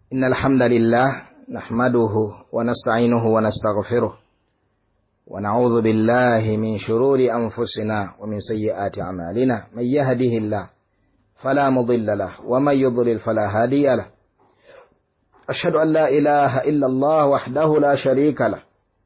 إن الحمد لله نحمده ونستعينه ونستغفره ونعوذ بالله من شرور أنفسنا ومن سيئات أعمالنا من يهده الله فلا مضل له ومن يضلل فلا هادي له أشهد أن لا إله إلا الله وحده لا شريك له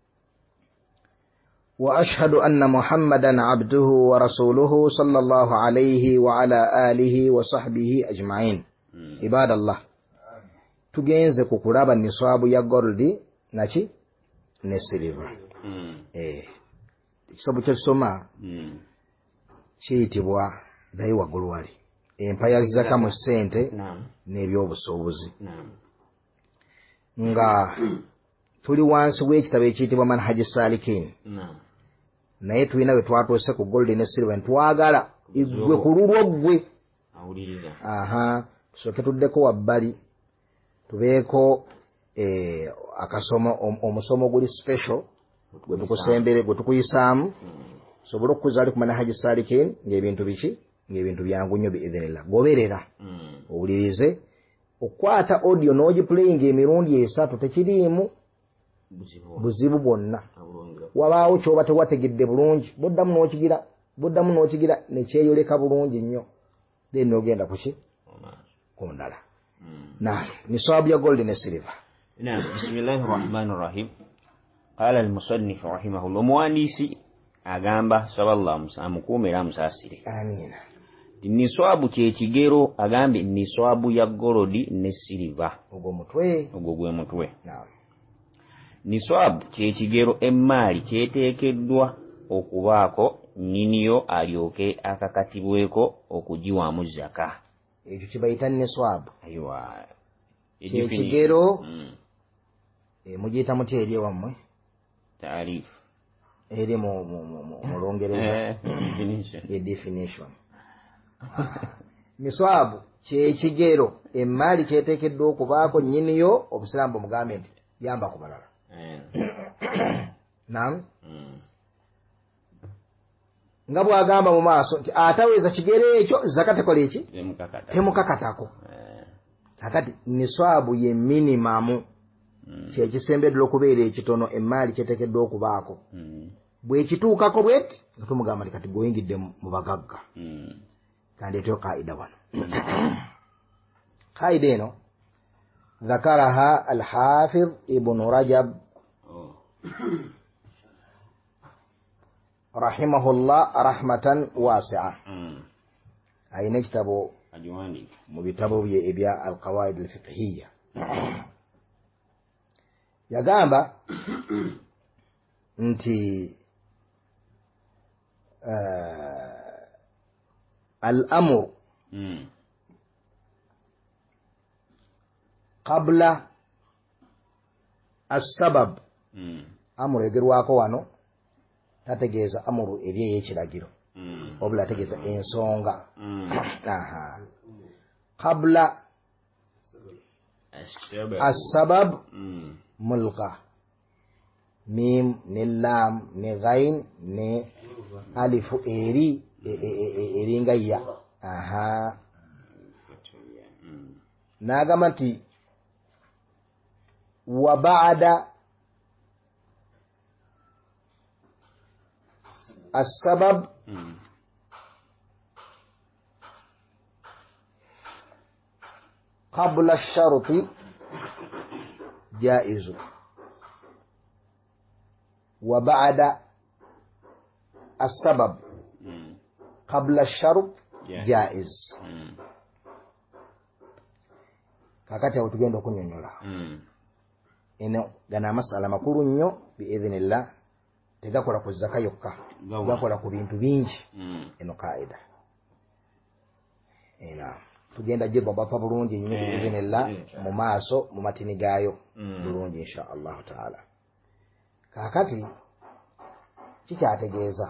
وأشهد أن محمدا عبده ورسوله صلى الله عليه وعلى آله وصحبه أجمعين عباد الله tugenze kukulaba niswabu ya gold nachi ne silver kisobo kyosoma kiyitibwa dayi waggulu wali empaya zizaka mu ssente n'ebyobusuubuzi nga tuli wansi w'ekitabo ekiyitibwa manhaji salikin naye tulina bwe twatuuse ku gold ne silver ntwagala igwe ku lulwo ggwe tusooke tuddeko wabbali tubeeko akasomo omusomo guli special gwe tukusembere gwe tukuyisaamu sobole okuzaali ku manhaji salikin ng'ebintu biki ng'ebintu byangu nnyo biidhinillah goberera owulirize okwata audio n'ogiplayinga emirundi esatu tekiriimu buzibu bwonna wabaawo kyoba tewategedde bulungi buddamu n'okigira nekyeyoleka bulungi nnyo then n'ogenda kuki ku ndala na niswabu ya gold ne silver. Bismillahir Rahmanir Rahim. Qala al-musannif rahimahullah muandisi agamba sallallahu amukumira musasire. Amina. Niswabu kyekigero agambe niswabu ya gold ne silver. Ogwo gwe mutwe. Naam. Niswabu kyekigero emmali kyeteekeddwa okubaako nnyiniyo alyoke akakatibweko okugiwamu zaka. Ekyo kibayita niswabu. Aywa. Kyekigero mugiyita muti eri ewammwe? Taarif. Eri mu Lungereza. Ye definition. Niswabu kyekigero emmali kyeteekeddwa okubaako nnyiniyo obusiraamu mugambe nti yamba ku balala. Naam. Nga bwagamba mu maaso nti ataweza kigere ekyo zaka tekola eki temukakatako. Kakati niswabu ye minimamu kyekisembeddwa okubeera ekitono emmali kyeteekeddwa okubaako bwekituukako bweti nga tumugamba kati goyingidde mu bagagga. Kandi etyo kaida wano kaida eno ذكرها الحافظ ابن رجب رحمه الله رحمة واسعة. أين كتابه مبتبه بيبيع القواعد الفقهية يقام انتي الأمر قبل السبب أمر يقرواكو وانو tategeeza amuru eri ey'ekiragiro wabula ategeeza ensonga. Qabla as-sabab mulqa mim ne lam ne ghain ne alifu eringa ya nagamba nti wa ba'da السبب قبل الشرط جائز وبعد السبب قبل الشرط جائز. kakati awo tugenda okunyonyola eno gana masala makulu nnyo biidhinillah tegakola ku zaka yokka gakola ku bintu bingi eno kaida tugenda gyebabapa bulungi nnyo biidhinillah mu maaso mu matini gaayo bulungi insha allahu taala. Kakati kikyategeeza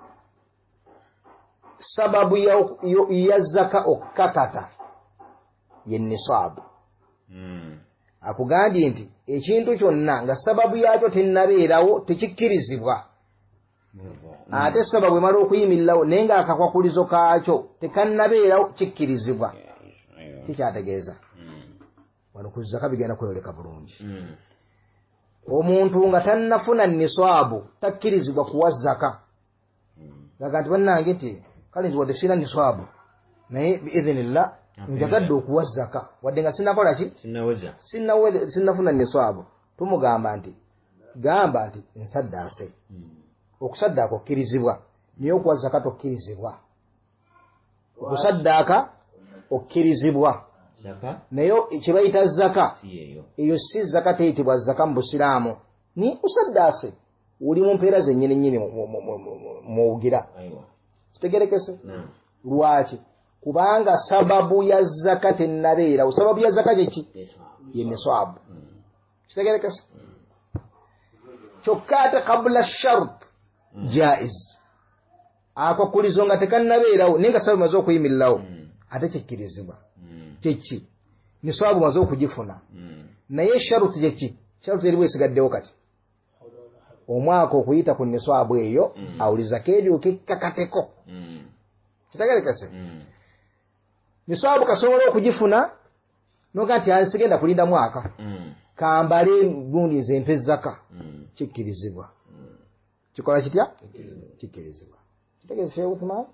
sababu ya zaka okukakata ye niswabu. Akugambye nti ekintu kyonna nga sababu yakyo tennabeerawo tekikkirizibwa ate sababu emala okuyimirirawo naye nga akakwakulizo kaakyo tekannabeerawo kikkirizibwa. Kikyategeeza wano ku zaka bigenda kweyoleka bulungi. Omuntu nga tannafuna niswabu takkirizibwa kuwa zaka. Laga nti bannange nti kale nti wadde sina niswabu naye biidhinillah njagadde okuwa zaka wadde nga sinakola ki sinnafuna niswabu. Tumugamba nti gamba nti nsaddaase. Okusaddaaka okkirizibwa naye okuwa zaka tokkirizibwa. Okusaddaaka okkirizibwa naye kyebayita zaka eyo si zaka teyitibwa zaka mu busiraamu. Ni usaddaase uli mu mpeera zennyini nnyini muwugira. Kitegerekese lwaki? Kubanga sababu ya zaka tennabeera. Sababu ya zaka kyeki? Ye niswabu. Kitegerekese kyokka ate qabla shart jaiz. Ako kulizo nga tekannabeerawo naye nga sababu maze okuyimirirawo ate kikkirizibwa. Kyeki? Niswabu maze okugifuna naye sharuti kyeki? Sharuti eri bwesigaddewo kati omwaka okuyita ku niswabu eyo awuliza keeryoka ekkakateko. Kitegerekese niswabu kasobola okugifuna noga nti ansigenda kulinda mwaka kambale gundi nze mpe zaka. Kikkirizibwa. Kikola kitya? Kikkirizibwa. Kitegeeze Sheikh Uthman?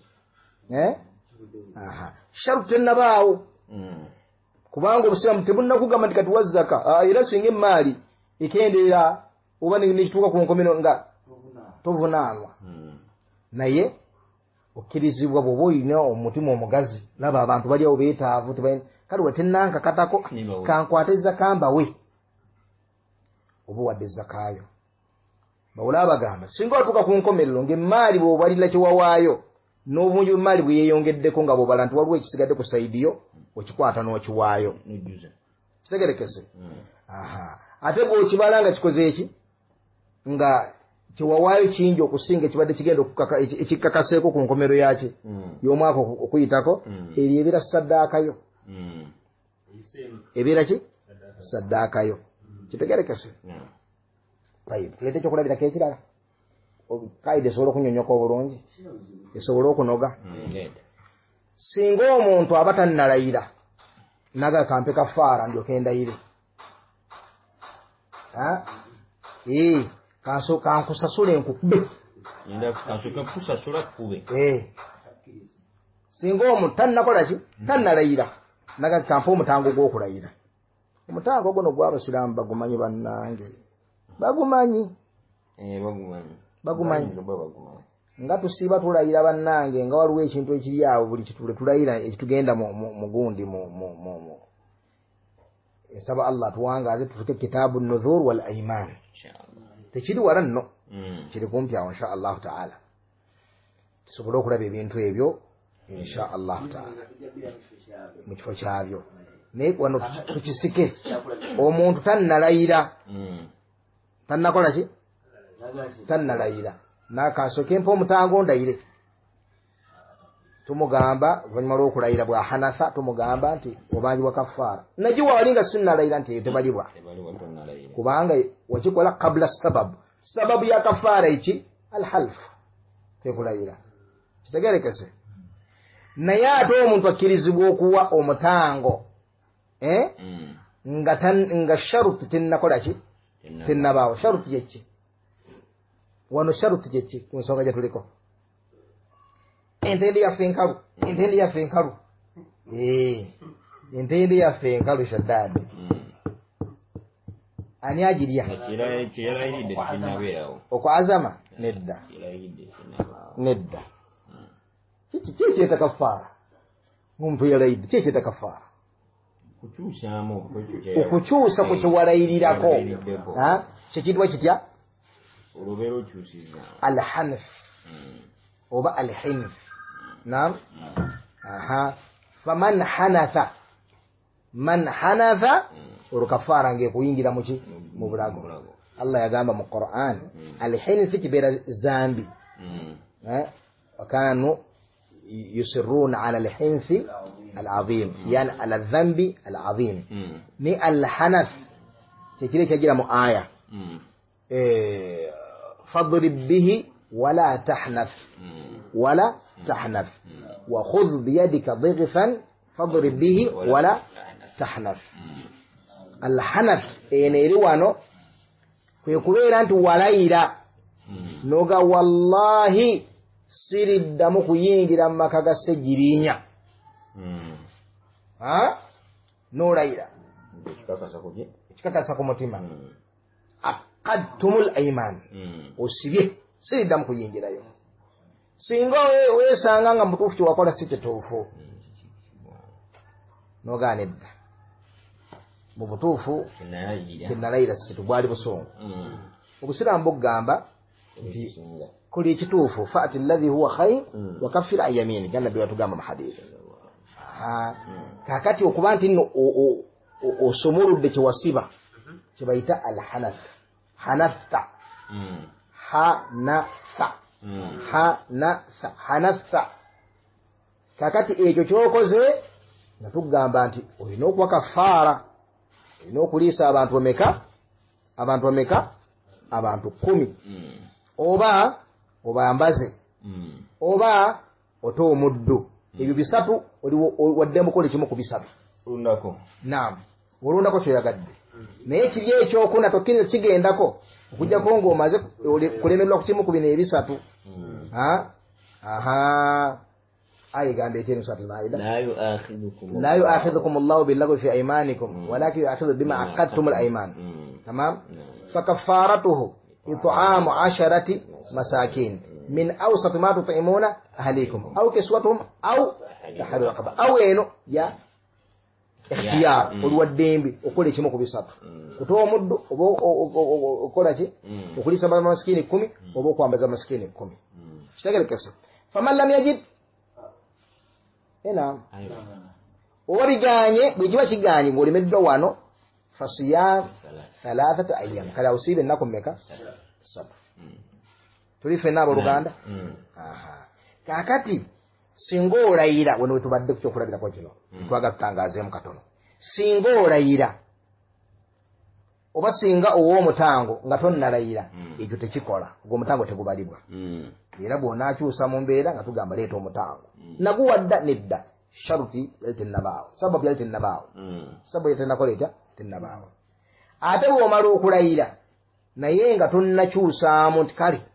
Sharuti tennabaawo kubanga obusiraamu tebunnakugamba nti kati wa zaka era singa emmaali ekendeera oba nekituuka ku nkomero nga tovunaanwa naye okkirizibwa bw'oba olina omutima omugazi. Laba abantu bali awo beetaavu kale wetennankakatako kankwate zaka mbawe oba wadde zakaayo. Bawula bagamba singa otuuka ku nkomerero ng'emmaali bw'obalira kyewawaayo n'obungi bw'emmaali bwe yeeyongeddeko nga bw'obala nti waliwo ekisigadde ku sayidiyo okikwata n'okiwaayo. Kitegerekese ate bw'okibala nga kikoze eki nga kiwawaayo kingi okusinga ekibadde kigenda ekikkakaseeko ku nkomero yaki y'omwaka okuyitako eryo ebeera saddaakayo. Ebeera ki? Saddaakayo. Kitegerekese. Tuleete ekyokulabirako ekirala kaida esobola okunyonyoka obulungi esobola okunoga. Singa omuntu aba tannalayira naga kampe kafaara ndyoke ndayire kankusasule nkukube. Singa omuntu tannakola ki? Tannalayira naga kampe omutango gw'okulayira. Omutango guno gw'abasiraamu bagumanyi bannange. Bagumanyi nga tusiiba tulayira bannange nga waliwo ekintu ekiri awo buli kitule tulayira ekitugenda mu gundi nsaba Allah tuwangaaze tufuke kitaabu nuzur wal aiman. Tekiri wala nno kiri kumpi awo insha Allah taala tusobole okulaba ebintu ebyo insha Allah taala mu kifo kyabyo. Naye wano tukisike omuntu tannalayira tannakola ki? Tannalayira nakasooke mpa omutango ndayire. Tumugamba oluvannyuma lw'okulayira bwa hanatha tumugamba nti obanjibwa kafaara. Nagiwa wali nga sinnalayira nti eyo tebalibwa kubanga wakikola qabla sababu. Sababu ya kafaara eki? Alhalf tekulayira. Kitegerekese. Naye ate omuntu akkirizibwa okuwa omutango nga sharuti tennakola ki? Tennabaawo. Sharuti kyeki? Wano sharuti kyeki ku nsonga gye tuliko? Entende yaffe enkalu. Entende yaffe enkalu. Entende yaffe enkalu Shaddadi. Ani agirya? Okwo azama? Nedda. Nedda. Kiki kyeta kafaara? Omuntu yalayidde kyeta kafaara? Okukyusa ku kyewalayirirako kyekiyitibwa kitya? Alhanf oba alhinf. Naam. Faman hanatha man hanatha olwo kafaara ng'ekuyingira muki? Mu bulago. Allah yagamba mu Qur'an alhinf kibeera zambi. Wakanu yusirruuna ala alhinfi العظيم يعني على الذنب العظيم. ني الحنث تكري كجرا مو آية فاضرب به ولا تحنث ولا تحنث وخذ بيدك ضغثا فاضرب به ولا تحنث. alhanath eno eri wano kwe kubeera nti walayira noga wallahi siriddamu kuyingira mu maka ga Ssegiriinya nolayira ekikakasa ku mutima aqadtumul ayman osibye siriddamu kuyingirayo singa weesanga nga mutuufu kyewakola si kituufu nogaana edda mu butuufu kyenalayira si kitu bwali busungu obusiraamu bugamba nti kuli ekituufu faati alladhi huwa khayr wa kaffir an yamini gana nabbi watugamba mu hadith kakati okuba nti nno osomoludde kyewasiba kyebayita alhanath hanatha hanatha kakati ekyo kyokoze nga tugamba nti olina okuwa kafaara olina okuliisa abantu bameka abantu 10 oba obayambaze oba oto omuddu ebyo bisatu waddemu kola kimu ku bisatu olundako naam olundako kyoyagadde naye kiri ekyokuna tokkiriza kigendako okujjako ng'omaze kulemererwa ku kimu ku bino ebisatu ayigamba ekyeni suratul maida la yu'akhidhukum Allahu bil-lagwi fi aymanikum walakin yu'akhidhukum bima aqadtumul ayman tamam fakaffaratuhu it'amu 10 masakin min awsat ma tut'imuna ahlikum aw kiswatuhum aw tahriru raqaba aw eno ya ikhtiyar olwaddembe okola ekimu ku bisatu kutoa omuddu oba okola ki okulisa maskini 10 oba okwambaza maskini 10 kitegerekese faman lam yajid oba biganye bwe kiba kiganye ng'olemeddwa wano fasiyam 3 ayyam kale usibe ennaku mmeka 7 tuli ffenna abooluganda kaakati singa olayira wano wetubadde kukyokulabirako kino twaga tutangazeemu katono singa olayira oba singa ow'omutango nga tonnalayira ekyo tekikola ogw'omutango tegubalibwa era bw'onaakyusa mu mbeera nga tugamba leeta omutango naguwadda nedda sharuti yali tennabaawo sababu yali tennabaawo sababu yali tennakola etya tennabaawo ate bw'omala okulayira naye nga tonnakyusaamu nti kale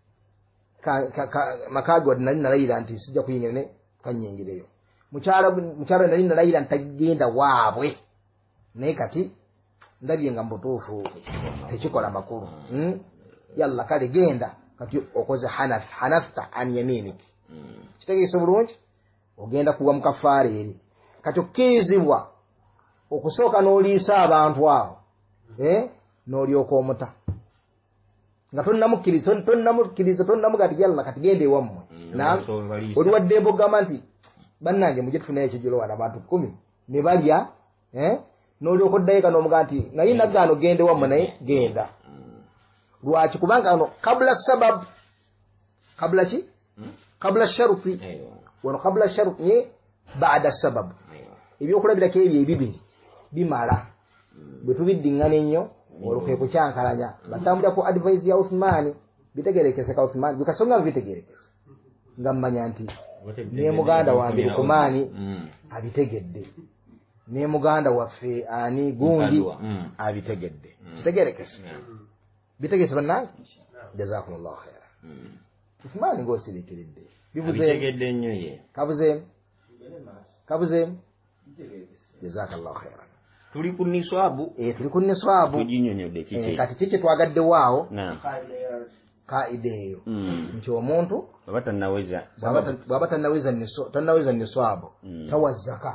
makaagi wadde nali nalayira nti sijja kuyingira ne kanyingireyo mukyalo nali nalayira nti tagenda waabwe naye kati ndabye nga mubutuufu tekikola makulu yalla kale genda kati okoze hanathta an yaminiki kitegeese bulungi ogenda kuwa mukafaara eri kati okkirizibwa okusooka n'oliisa abantu awo n'olyoka omuta nga tonnamukkiriza tonnamugati yalla kati genda ewammwe oli wadde embogama nti bannange mujje tufunayo ekijjulo wana abantu 10 ne balya n'olyoka oddayo kanoomuga nti naye naggaano genda ewammwe naye genda lwaki kubanga ano kabula sabab kabula ki kabula sharuti wano kabula sharuti ye baada sabab ebyokulabirako ebyo ebibiri bimala bwe tubiddiŋŋana ennyo olukwe kukyankalanya batambulira ku advice ya Uthmani bitegerekese ka Uthmani bikasonga bitegerekese nga mmanya nti ne muganda wange Lukumani abitegedde ne muganda waffe ani gundi abitegedde kitegerekese bitegese bannange jazakumullahu khaira Uthmani ng'osiriikiridde bitegedde nnyo ye kabuzeemu jazakallahu khaira tuli ku niswabu tuli ku niswabu tuginyonyodde kiki kati kiki twagaddewo kaida eyo nti omuntu bw'aba tannaweza niswabu tawa zaka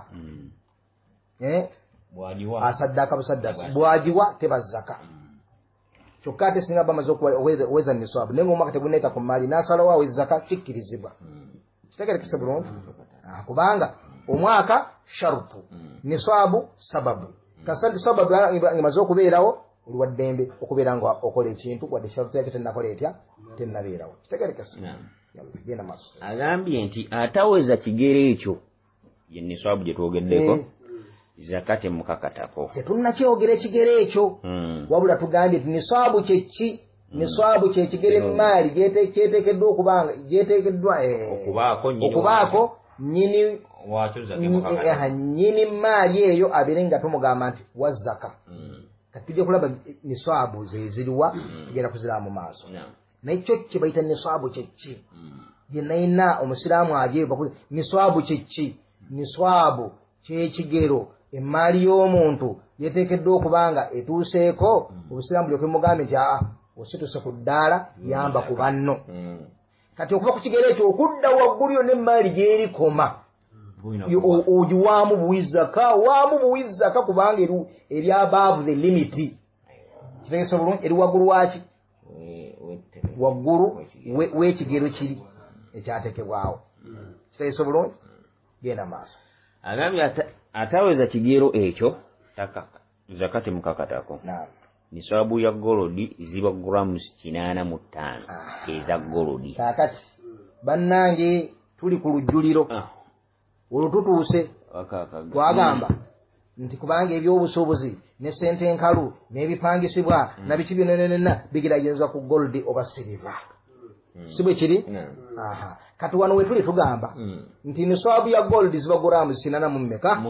asaddaaka busaddasi bwagiwa teba zaka kyokka ate singa bamaze okuweza niswabu naye ngaomwaka teguneeta ku maali n'asalawo awe zaka kikkirizibwa kitegerekese bulungi kubanga omwaka sharutu niswabu sababu kasante sababu ngamaze okubeerawo oli waddembe okubeera nga okola ekintu wadde sharutu yake tennakola etya tennabeerawo kitegerekese genda maaso agambye nti ataweza kigero ekyo ye niswabu gye twogeddeko zakati mukakatako tetunnakyogera ekigero ekyo wabula tugambye nti niswabu kyeki niswabu kyekigero emaali gyeteekeddwa okubanga gyeteekeddwa okubaako nyini maali eyo abeere nga tumugamba nti wazzaka katujja kulaba niswabu zeziriwa tugenda kuzira mu maaso nakyo kye bayita niswabu kyeki yenayina omusiraamu ajeeba niswabu kyeki niswabu kyekigero emaali y'omuntu yeteekeddwa okubanga etuuseeko obusiraamu bulyoke mugambe nti osituse ku ddaala yamba ku banno kati okuva ku kigero ekyo okudda waggulu yonna emaali gyerikoma ogiwaamu buwizaka kubanga eri above the limit kitegeeza bulungi eri waggulu waki waggulu w'ekigero kiri ekyatekebwawo kitegeeza bulungi genda maaso agambye ataweza kigero ekyo zakati mukakatako niswabu ya golodi ziba grams 85 eza golodi kakati bannange tuli ku lujjuliro olwo tutuuse twagamba nti kubanga ebyobusuubuzi ne sente enkalu n'ebipangisibwa na biki byonna bigiragizwa ku goldi oba siriva si bwe kiri kati wano we tuli tugamba nti niswabu ya goldi ziba grams 85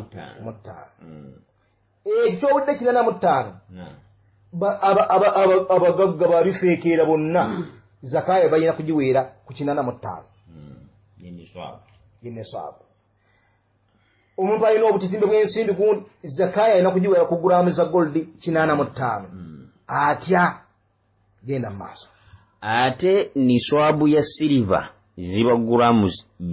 ekyobudde 85 abagagga babifeekeera bonna zakaya balina kugiweera ku 85 yeniswabu omuntu alina obutitimbe bw'ensimbi gundi zakaya alina kugiweera ku gulaamu za goldi 85 atya genda mu maaso ate niswabu ya siliva ziba gulamu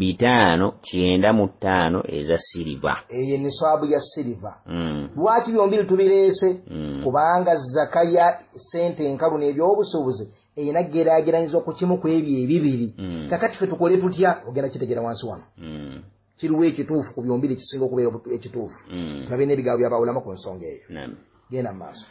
595 eza siliva eyo niswabu ya siliva lwaki byombiri tubireese kubanga zakaya sente enkalu n'ebyobusuubuzi eyina geraageranyiza ku kimu ku ebyo ebibiri kakati ffe tukole tutya ogenda kitegera wansi wano kiriwo ekituufu ku byombiri kisinga okubeera ekituufu tulabe n'ebigambo byabawulamu ku nsonga eyo genda mu maaso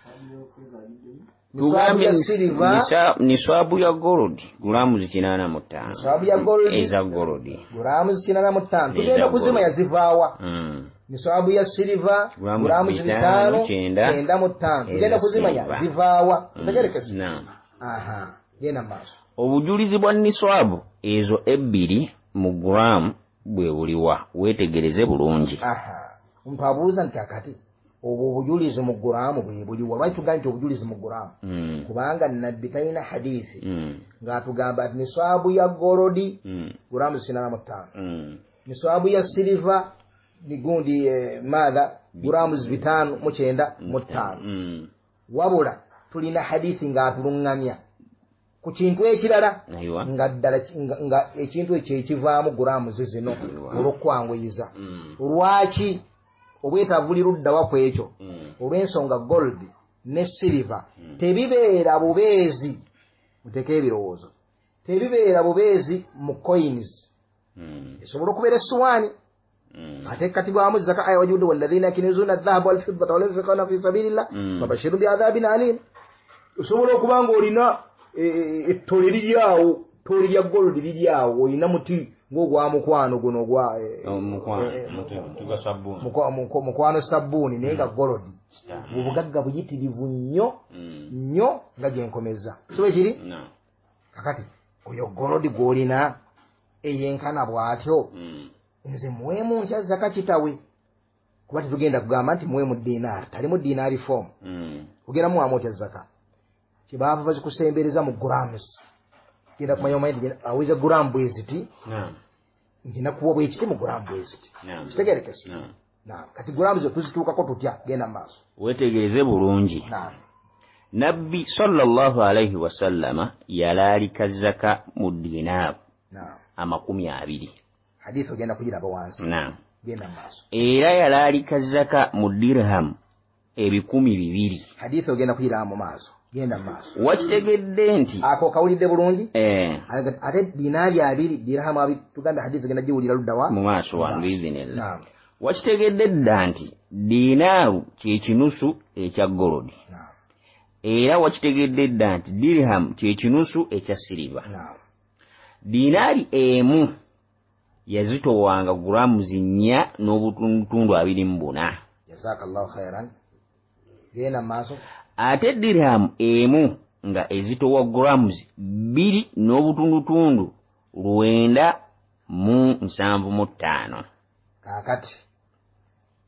niswabu ya golodi gulamu 85 eza golodi gulamu 85 tugenda kuzima yazivaawa niswabu ya siliva gulamu 595 tugenda kuzima yazivaawa tutegerekese genda mu maaso obujulizi bwa niswabu ezo ebbiri mu gulamu bwe buliwa weetegereze bulungi omuntu abuuza nti akati obwo obujulizi mu gulaamu bwe buliwa lwaki tugamba nti obujulizi mu gulaamu kubanga nabbi talina hadithi ng'atugamba nti niswabu ya golodi gulaamu 85 niswabu ya siliva nigundi maadha gulaamu 595 wabula tulina hadithi ng'atuluŋŋamya ku kintu ekirala nga ddala nga ekintu ekyo ekivaamu gulaamu zino olw'okwanguyiza lwaki obwetaavu buli luddawa ku ekyo olw'ensonga gold ne siliva tebibeera bubeezi muteeke ebirowoozo tebibeera bubeezi mu coins esobola okubeera essuwaani ate katibwamu zaka aya wajudu walladhina yakinizuna adh-dhahaba wal-fiddata wala yunfiquna fi sabilillah fabashshirhum bi'adhabin alim osobola okuba ng'olina ettole liryawo ttole lya gold liryawo olina muti ng'ogwa mukwano guno ogwa mukwano sabbuuni naye nga golodi obugagga buyitirivu nnyo nga gyenkomeza siwe kiri kakati oyo golodi gw'olina eyenkana bw'atyo nze muweemu nkya zaka kitawe kuba tetugenda kugamba nti muweemu dinaari talimu dinaari fomu ogenda muwamu otya zaka kyebaava bazikusembereza mu grams genda kumanya omanyi nti aweza guramu bweziti ngina kuwa bwekiti mu guramu bweziti kitegerekese kati guramu zo tuzituukako tutya genda mu maaso weetegereze bulungi nabbi sallallahu alaihi wasallama yalaalika zaka mu dinaaru 20 hadithi ogenda kugiraba wansi genda mu maaso era yalaalika zaka mu dirham 200 hadithi ogenda kugiraba mu maaso genda mu maaso wakitegedde nti ako kawulidde bulungi ate dinaari 2 dirham 2 tugambe hadithi ogenda giwulira luddawa mu maaso wange izinella wakitegedde dda nti dinaaru kyekinusu ekya golodi era wakitegedde dda nti dirham kyekinusu ekya siliva dinaari emu yazitowanga gulamu 4 n'obutundutundu 24 jazakallahu khairan genda mu maaso ate dirham emu nga ezitowa grams 2 n'obutundutundu 975 kakati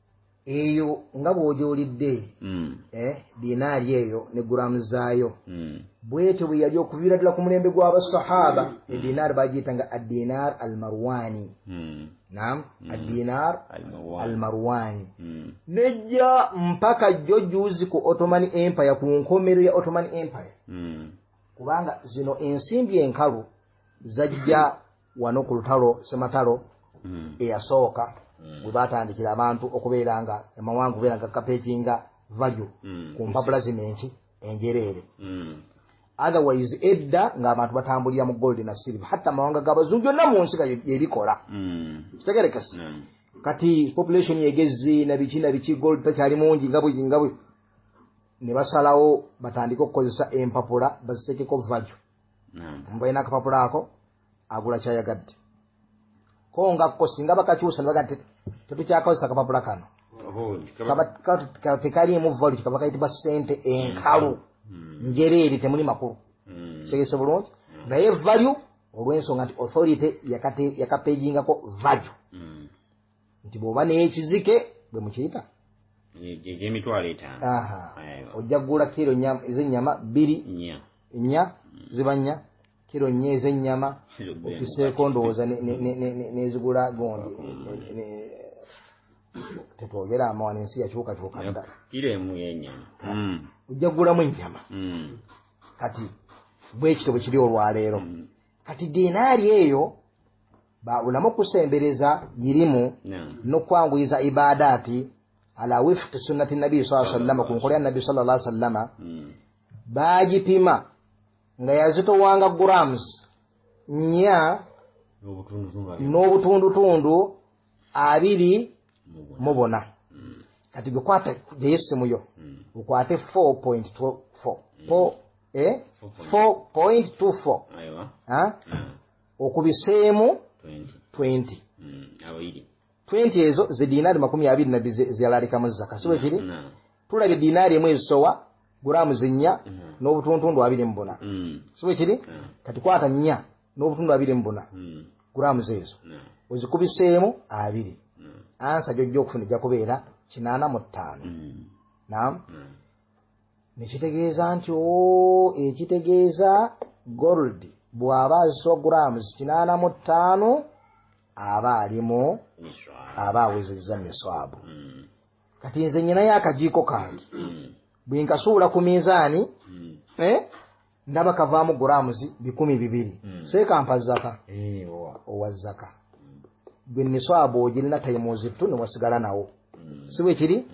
eyo nga bw'ogyolidde dinaari eyo ne gulamu zaayo bwetyo bwe yali okuviira ddala ku mulembe gw'abasahaba edinaari bagiyitanga addinar almarwani naam addinar almarwani nejja mpaka jjo juuzi ku Ottoman Empire ku nkomero ya Ottoman Empire kubanga zino ensimbi enkalu zajja wano ku lutalo sematalo eyasooka bwe batandikira abantu okubeera nga amawanga kubeera nga kapetinga value ku mpapula zino enjereere otherwise edda ng'abantu batambulira mu gold na silver hatta amawanga g'abazungu yonna mu nsi yebikola kitegerekese kati population yegezi na biki gold takyali mungi nga bwe ne basalawo batandika okukozesa empapula bazisekeko value mbalina akapapula ako agula kyayagadde ko ngakko singa bakakyusa ne bagati tetukyakozesa akapapula kano tekaliimu value kaba kayitibwa ssente enkalu njereeri temuli makulu kitegeese bulungi naye value olw'ensonga nti authority yakapejingako value nti bw'oba n'ekizike bwe mukiyita emitwalo 5 ojja kugula kiro ez'ennyama 2 nnya ziba nnya kiro nnya ez'ennyama okiseeko ndowooza n'ezigula gondi tetwogera amawana ensi yakyukakyuka dda kiro emu y'ennyama ojja kugulamu ennyama kati bwekito bwe kiri olwaleero kati dinaari eyo baulamu okusembereza yirimu n'okwanguyiza ibadaati ala wifqi sunnati nabii sallallahu alaihi wasallam ku nkola ya nabii sallallahu alaihi wasallam bagipima nga yazitowanga grams nnya n'obutundutundu 24 kati gekwata gyeyesimuyo ukwate 4.24 okubiseemu 20 ezo zidinaari 20 ziyalalikamu zaka siwe kiri tulabye dinaari emu ezisowa gulamu zinnya n'obutundutundu 24 siwe kiri kati kwata nnya n'obutundu 24 gulamu zezo ozikubiseemu 2 ansa gyojja okufuna ejja kubeera 85 naam nekitegeeza nti ekitegeeza gold bw'aba azisowa grams 85 aba alimu aba awezezza miswabu kati nze nyinayo akajiiko kange bwe nkasuula ku minzaani ndaba kavaamu grams 200 seekampa zaka owa zaka gwe miswabu ogirina tayimuzi tu ne wasigala nawo si bwe kiri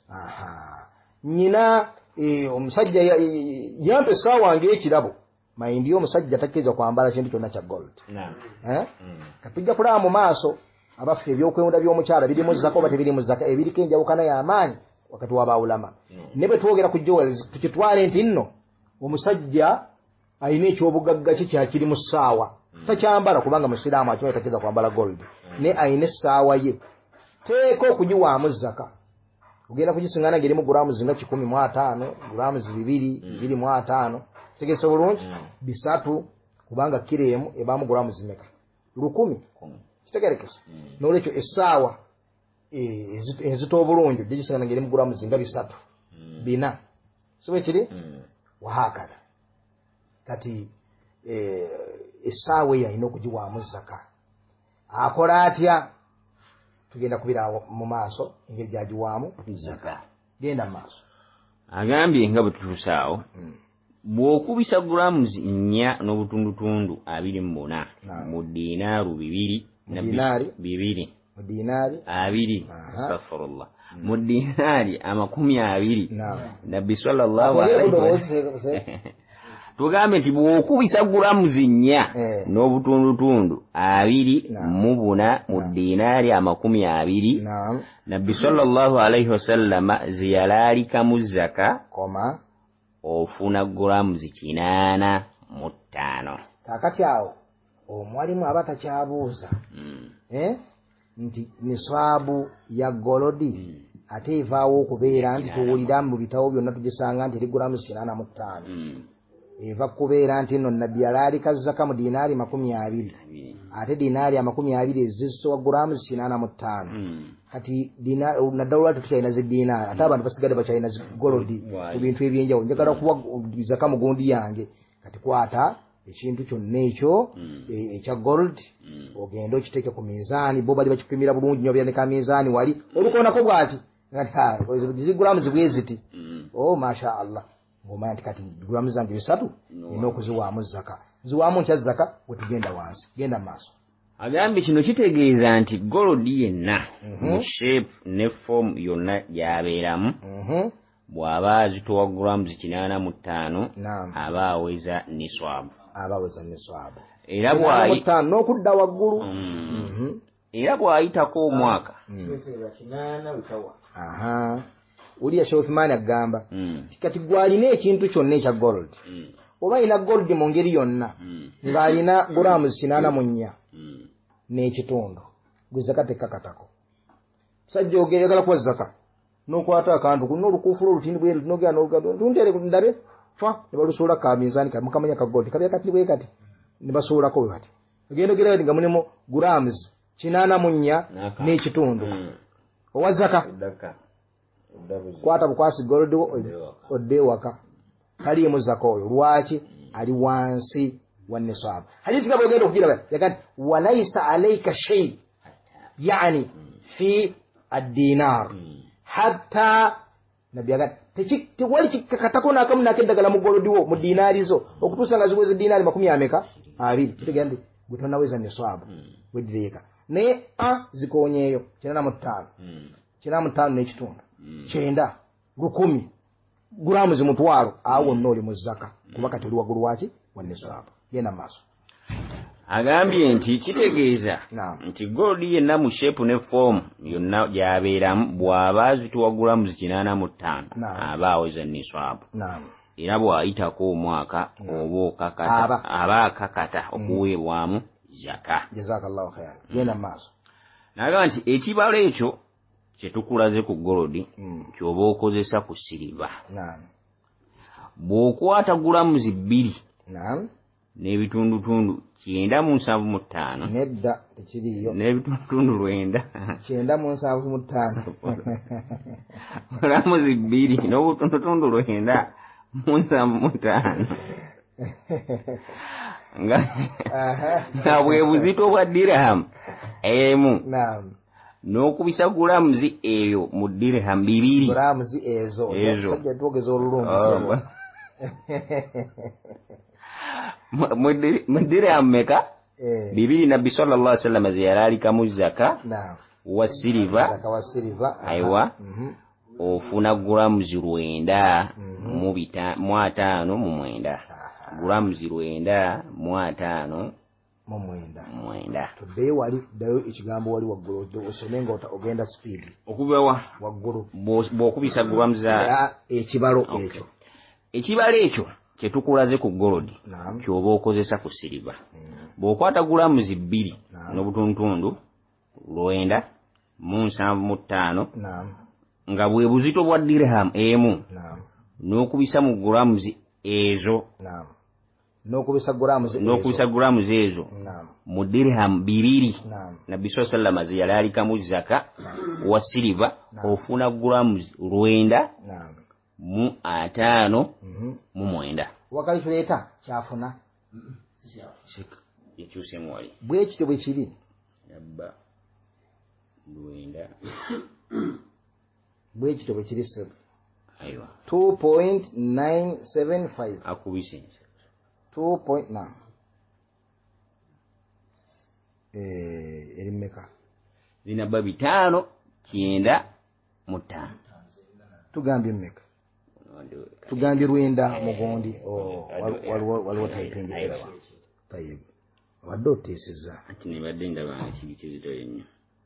nyina omusajja yampa essaawa wange ekirabo mayindi omusajja takkiriza kwambala kintu kyonna kya gold katujja kulaba mu maaso abaffe ebyokwewunda by'omukyala biri mu zaka oba tebiri mu zaka ebiriko enjawukana y'amaanyi wakati w'abaawulama ne bwe twogera ku jewels tukitwale nti nno omusajja alina ekyobugagga ki kyakiri mu ssaawa takyambala kubanga musiraamu akimanyi takkiriza kwambala gold ne alina essaawa ye teeka okugiwaamu zaka ogenda kugisingana ng'erimu grams nga 15 grams 2.25 tegese bulungi 3 kubanga kiro emu ebaamu grams meka 10 kitegerekese n'olwekyo essaawa ezito obulungi gigisingana ng'erimu grams nga 3 4 siwe kiri wahakala kati essaawa eyo alina okugiwaamu zaka akola atya tugenda kubira mu maaso engeri gyagiwaamu zaka genda mu maaso agambye nga bwe tutusaawo bw'okubisa grams 4 n'obutundutundu 24 mu dinaaru 2 mu dinaari 2 astaghfirullah mu dinaari 20 nabbi sallallahu alaihi wasallam tugambe nti bw'okubisa grams 4 n'obutundutundu 24 mu dinaari 20 nabbi sallallahu alaihi wasallam ziyalalikamu zaka ofuna grams 85 kakati awo omwalimu aba takyabuuza nti niswabu ya golodi ate evaawo okubeera nti tuwulira mu bitabo byonna tugisanga nti eri grams 85 eva kubeera nti nno nabbi yalaalika zaka mu dinaari 20 ate dinaari 20 ezisowa grams 85 kati dina naddala lwatu tukyalina ziddiinaari ate abantu basigadde bakyalina golodi ku bintu ebyenjawulo njagala kuwa zaka mugundi yange kati kwata ekintu kyonna ekyo ekya gold ogenda okiteeke ku minzaani bo bali bakipimira bulungi nnyo byane ka minzaani wali olukoonako bw'ati zigulamu zibweziti masha allah ng'omanya nti kati gulamu zange 3 nina okuziwaamu zaka ziwaamu ntya zaka bwe tugenda wansi genda mu maaso agambye kino kitegeeza nti golodi yenna mu shape ne form yonna gy'abeeramu bw'aba azitowa grams 85 aba aweza niswabu era n'okudda waggulu era bw'ayitako omwaka uliya Sheuthman agamba kati gwalina ekintu kyonna ekya gold oba alina gold mu ngeri yonna ng'alina grams 84 n'ekitundu gwe zaka tekkakatako sajja ogeyagala kuwa zaka n'okwata akantu kulina olukuufulu olutindi bwe nogera tuntere ndabe fa ne balusuula ka minzaani mukamanya ka gold kabya kati bwe kati ne basuulako bwe bati ogenda ogera nga mulimu grams 84 n'ekitundu owa zaka kwata bukwasi gold odde waka kalimu zaka oyo lwaki ali wansi wa nisab hadithi kama ogenda okugira yakati walaysa alayka shay yani fi ad-dinar hatta nabiyaga tewali kikakatako nakamu nakeddagala mu golodi wo mu dinari zo okutuusa nga ziweze dinari 200 abiri kitegende gutonaweza nisab wedreka ne zikonyeyo 95 n'ekitundu 9 10 gulamu zimutwalo awo noli mu zaka kuba kati oli waggulu waki wa nisab yena maaso agambye nti kitegeeza nti golodi yenna mu shape ne form yonna gy'abeeramu bw'aba azituwa gulamu 85 aba aweza niswabu era bw'ayitako omwaka oba aba akakata okuweebwamu zaka. Jazakallahu khairan. Yena maaso nagamba nti ekibalo ekyo kye tukulaze ku golodi ky'oba okozesa ku siliva bw'okwata gulamu 2 n'ebitundutundu 975 nedda tekiriyo n'ebitundutundu 9 975 gulamu 2 n'obutundutundu 975 nga bwe buzito bwa dirham emu n'okubisa gulamuzi eyo mu dirham 2 gulamuzi ezo sajja twogeza olulungi mu dirham meka 2 nabbi sallallahu alaihi wasallam ziyaralikamu zaka wa siliva aiwa ofuna gulamuzi 9 mu 5 gulamuzi 9 mu 5 mwenda tudde wali dayo ekigambo wali waggulu osemenga ogenda speed okubewa waggulu bw'okubisa gulamuzi za ekibalo ekyo kye tukulaze ku golodi ky'oba okozesa ku siliva bw'okwata gulamuzi 2 n'obutuntundu 975 nga bwe buzito bwa dirham emu n'okubisa mu gulamuzi ezo n'okubisa gulamuzi ezo mu dirham 2 nabbi sallallahu alaihi wasallam yalikamu zaka wa siliva ofuna gulamuzi 9 mu 5 mu 9 wakali tuleeta kyafuna ekyusemu wali bwe kityo bwe kiri yabba 9 bwe kityo bwe kiri sir aiwa 2.975 akubise 2.9 erimeka zinabba 5 9 mu 5 tugambye mmeka tugambye 9 mugondi waliwo typing error tayibu wadde oteeseza ati nibadde ndaba kiri kizito ennyo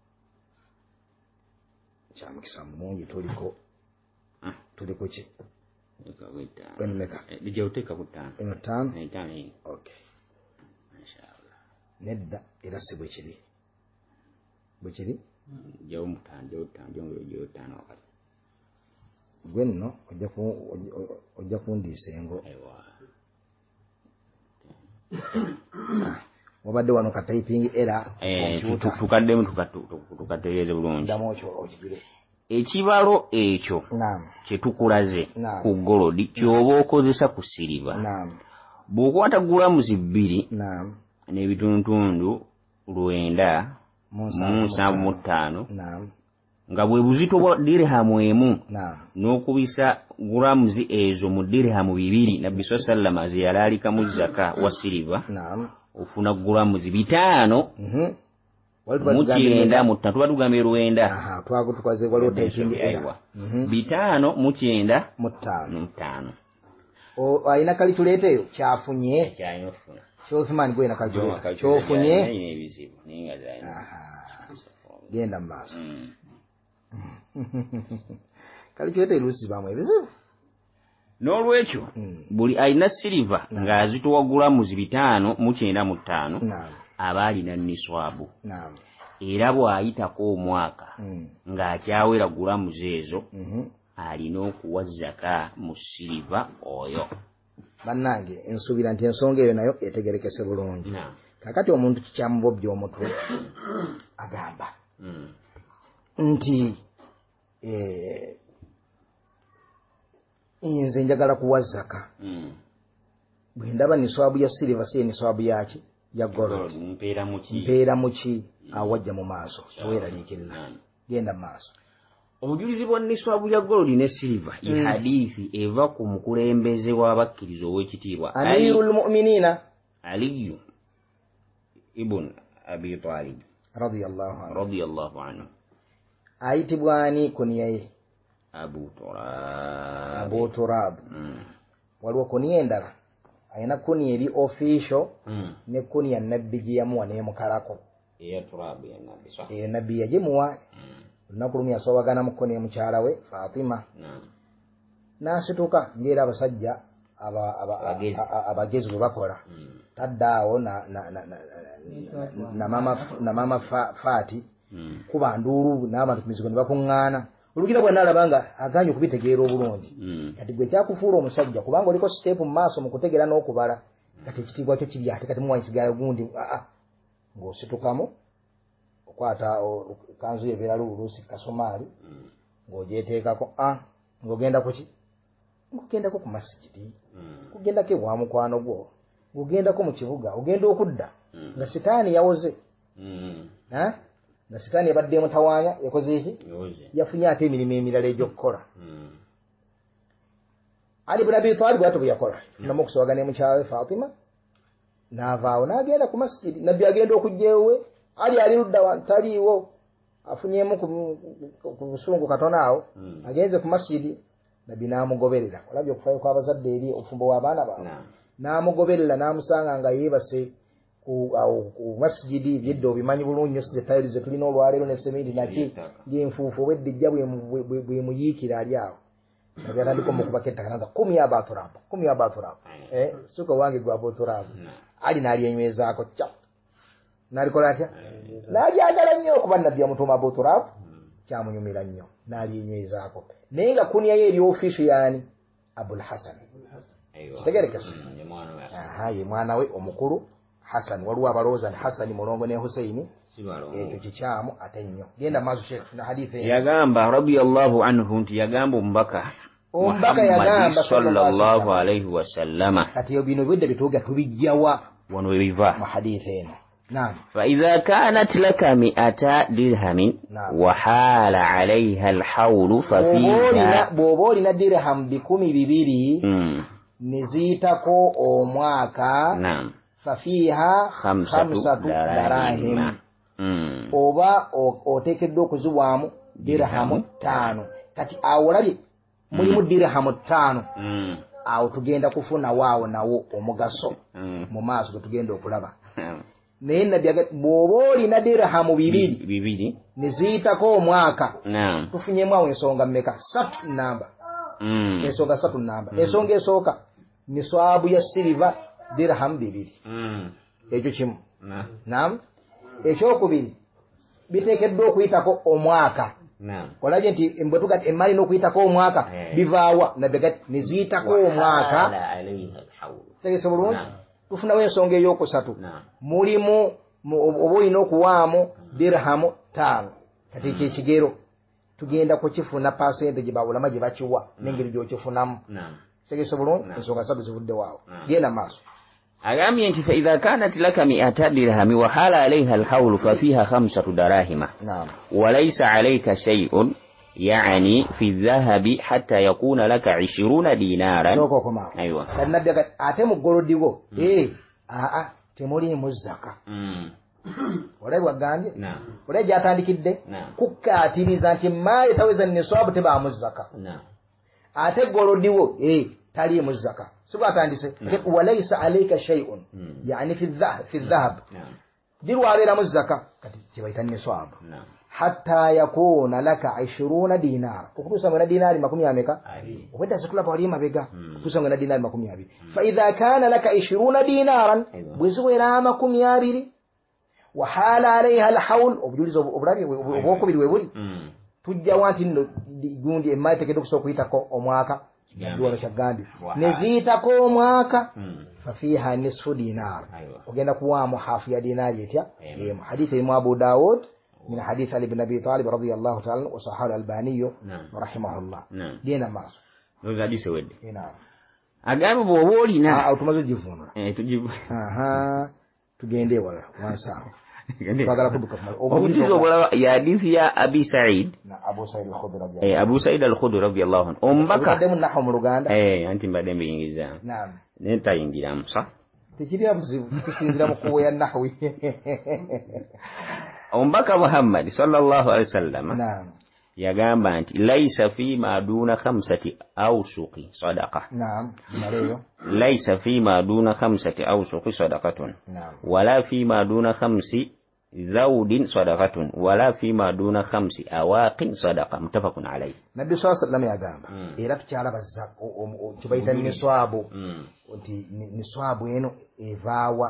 kyamukisa mulungi tuliko ki meka bijja uteeka ku 5 eno 5 okay inshallah nedda era si bwe kiri jawo mutanjo wakati gwe nno ojja kundiisa engo wabadde wano ka typing era tukaddemu tukategeeze bulungi damocho okigire ekibalo ekyo kye tukulaze ku golodi kyoba okozesa ku siliva bw'okwata gulamuzi 2 n'ebitundu 975 nga bwe buzito bwa dirhamu emu n'okubisa gulamuzi ezo mu dirhamu 2 nabbi sallallahu ziyalaalika mu zaka wa siliva ofuna gulamuzi 5 mukyenda mu ttatu batugambye 9 twakutukaze waliwo typing error 5 mukyenda mu 5 ayina kalikuleeteyo kyafunye kyayofuna Othman gwe na kalikuleeta kyofunye genda mu maaso kalikuleeta eruusi zibaamu ebizibu n'olwekyo buli alina siliva ng'azitowa gulamuzi 5 mukyenda mu 5 aba alina niswabu era bw'ayitako omwaka ng'akyawera gulamuzi ezo alina okuwa zaka mu siliva oyo bannange ensuubira nti ensonga eyo nayo etegerekese bulungi kakati omuntu kikyamubobya omutwe agamba nti nze njagala kuwa zaka bwe ndaba niswabu ya siliva si niswabu yaki ya gold mpeera muki awajja mu maaso teweeraliikirira genda mu maaso obujulizi bwa niswabu ya golodi ne silver ye hadithi eva ku mukulembeze w'abakkiriza ow'ekitiibwa amirul mu'minina aliyu ibn abi talib radiyallahu anhu ayitibwa ani kuniya ye abu turab waliwo kuniya endala ayina kuniya eri official ne kuniya nabbi gye yamuwa n'emukalako eyo nabbi yagimuwa olunaku lumu yasoobagana mu kuniya mukyala we Fatima n'asituka ng'era abasajja abagezi bwe bakola taddaawo na mama Faati kuba nduulu n'abantu ku mizigo ne bakuŋŋaana olugira bwe naalaba nga aganye okubitegeera obulungi kati gwe kyakufuula omusajja kubanga oliko siteepu mu maaso mu kutegeera n'okubala kati ekitiibwa kyo kiri ate kati muwanyisigala gundi ng'ositukamu okwata kanzu yebeera luuluusi kasumaali ng'ogyeteekako ng'ogenda kuki ng'ogendako ku masigidi kugendako ewa mukwano gwo ng'ogendako mu kibuga ogenda okudda nga sitaani yawoze nga sitaani yabadde mutawaanya yakoze eki yafunye ate emirimu emirala egy'okukola Ali ibn Abi Talib bw'atyo bwe yakola namu okusobagana mukyala we Fatima n'avaawo n'agenda ku masigidi nabbi agenda okujja ewe ali ludda wa taliiwo afunyemu ku busungu katono awo agenze ku masjidi nabbi n'amugoberera olabye okufaayo kw'abazadde eri obufumbo w'abaana baabwe n'amugoberera n'amusanga nga yeebase ku masjidi byedde obimanyi bulungi nyo size tayiri ze tulina olwaleero ne sementi naki ng'enfuufu obweddijja bwe muyiikira ali awo nabbi atandika omukubako ettaka naga kumi abaturabu suka wange gwa boturabu ali n'alyenywezaako ca n'alikola atya n'alyagala nnyo okuba nabbi yamutuuma Abuturab kyamunyumira nnyo n'alyenywezaako naye nga kuniya ye eri ofiisu yaani Abul Hasan tegerekese ye mwana we omukulu Hasan waliwo abalowooza nti Hasani mulongo ne Husaini ekyo kikyamu ate nnyo genda maaso Sheikh tuna hadithi yagamba radiyallahu anhu nti yagamba omubaka yagamba sallallahu alayhi wa sallama kati bino bwedda bituuga tubijjawa wano webiva mu hadithi eno فإذا كانت لك 100 درهم وحال عليها الحول ففيها بوبولنا درهم بكمي ببيري نزيتكو omwaka ففيها 5 دراهم oba oteekeddwa okuziwaamu dirhamu 5 kati awo olabye mulimu dirhamu 5 awo tugenda kufuna waawo nawo omugaso mu maaso getugenda okulaba naye nabbi bw'oba olina dirhamu 2 ne ziyitako omwaka tufunyemu awo ensonga mmeka 3 namba ensonga 3 namba ensonga esooka niswabu ya siliva dirhamu 2 ekyo kimu ekyokubiri biteekeddwa okuyitako omwaka olabye nti mbwetuga emmali n'okuyitako omwaka bivaawa nabbi ne ziyitako omwaka tegese bulungi tufunawo ensonga ey'okusatu mulimu oba olina okuwaamu dirhamu 5 kati ekyo ekigero tugenda kukifuna percentage bawulama gye bakiwa n'engeri gy'okifunamu tegese bulungi ensonga 3 zivudde waawo genda maaso agambye nti fa idha kanat laka 100 dirhami wa hala alayha alhawlu fa fiha 5 darahima wa laysa alayka shay'un يعني في الذهب حتى يكون لك 20 دينارا ايوه كان نبي اتم غولديغو temuli muzaka olabwa gambye olajja atandikidde kukkaatiriza nti maali taweza niswabu teba muzaka ate golodiwo tali muzaka sibu atandise walaysa alayka shay'un yani fi dhahab dirwabera muzaka kati kibaita niswabu hatta yakuna laka 20 dinara okutusa ngana dinari 10 ameka wenda sikula pa walima bega kutusa ngana dinari 20 fa idha kana laka 20 dinaran bwizuwera 20 wa hala alayha alhawl obujulizo obulabi obwokubiri webuli tujja wanti nno gundi emali tekedo kusokuyitako omwaka duwalo kyagambi neziyitako omwaka fa fiha nisfu dinar ogenda kuwaamu hafu ya dinari etya hadithi imu Abu Dawud من حديث علي بن أبي طالب رضي الله تعالى وصححه الألباني رحمه الله دينا ماسو نوزا دي سويد نعم أقام بوولينا أو تمازو جيفونا تجيب تجيندي ولا وانسا يا حديث يا أبي سعيد أبو سعيد الخدري رضي الله أبو سعيد الخدري رضي الله عنه أمبكا دم نحو مرغاندا أنت بعدين بينجزا نعم أنت ينجزا صح تجيني أمزي تجيني قوة النحوي أمبكا محمد صلى الله عليه وسلم نعم يقام أنت ليس فيما دون 5 أوسق صدقة نعم ليس فيما دون 5 أوسق صدقة نعم ولا فيما دون 5 ذود صدقة ولا فيما دون 5 أواق صدقة متفق عليه النبي صلى الله عليه وسلم يقام إيرك على بزاق تبيت النسواب ونتي نسواب ينو إيفاوا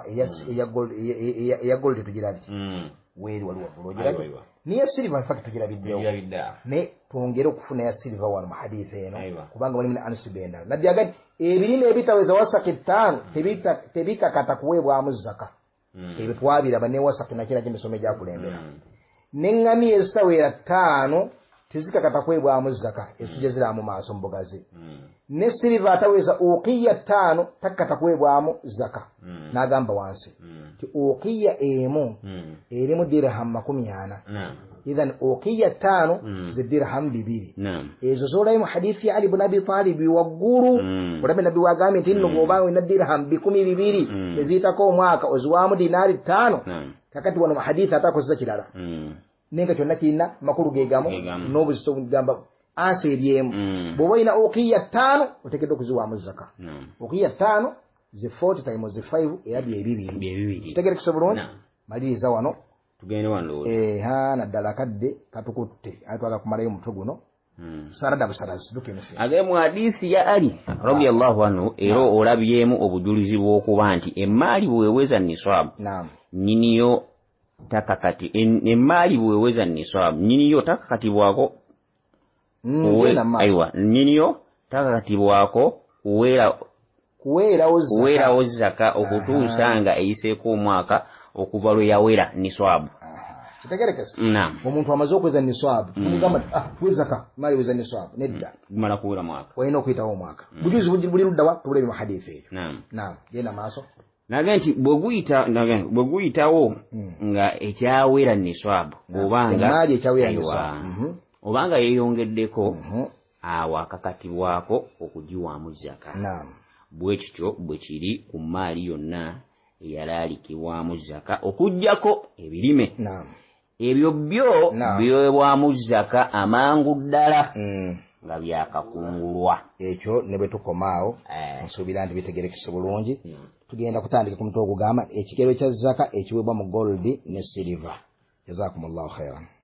يقول تجيرادي weri waliwo bulogeraje niya silver in fact tugirabiddewo ne twongere okufuna ya silver wano mu hadith eno kubanga wali mina Anas benda nabbi agati ebirime ebitaweza wasaki 5 tebikakata kuweebwamu zaka ebyo twabiraba ne wasaki nakira kimisome gyakulembera n'engami ezitawera 5 tezikakata kuweebwamu zaka ezitugezera mu maaso mbogazi ne silver ataweza uqiya 5 takata kuweebwamu zaka n'agamba wansi ti uqiya emu erimu dirham 40 idhan uqiya 5 zidirham 2 ezo zola mu hadithi ya Ali ibn Abi Talib wagguru olabe nabi wagambe tinno gobawe na dirham 12 ezitako omwaka ozwamu dinari 5 kakati wano hadithi atakozesa kirala nenga kyonna kina makulu gegamo n'obuzito bugamba aseriemu bwobaina uqiya 5 otekedde okuziwamu zaka uqiya 5 ze 40 times ze 5 era bye tegere kisobulungi maliriza wano tugende wano naddala kadde katukutte atwala kumalayo mutwe guno sarada busarazi dukenese agemu hadisi ya Ali radiyallahu anhu ero olabyemu obujulizi bw'okuba nti emaali bweweza niswab niniyo takakati emaali bweweza niswab niniyo takakati bwako aiwa niniyo takakati bwako kuweerawo zaka okutuusa eyiseeko omwaka okuva lwe yawera niswabu kitegerekese omuntu amaze okweza niswabu tumugamba wezaka mali weza niswabu nedda mala kuwera mwaka walina okuyitawo omwaka bujuzi buli luddawa tubulebe mu hadithi eyo naam genda maaso nage nti bwe guyitawo nga ekyawera niswabu obanga yeeyongeddeko awo akakatibwako okugiwaamu zaka bwe kityo bwe kiri ku maali yonna eyalaalikibwamu zaka okuggyako ebirime ebyo byo biweebwamu zaka amangu ddala nga byakakungulwa ekyo ne bwe tukomaawo nsuubira nti bitegerekese bulungi tugenda kutandika ku mutwe ogugamba ekigero kya zaka ekiweebwa mu gold ne silver jazakumullahu khairan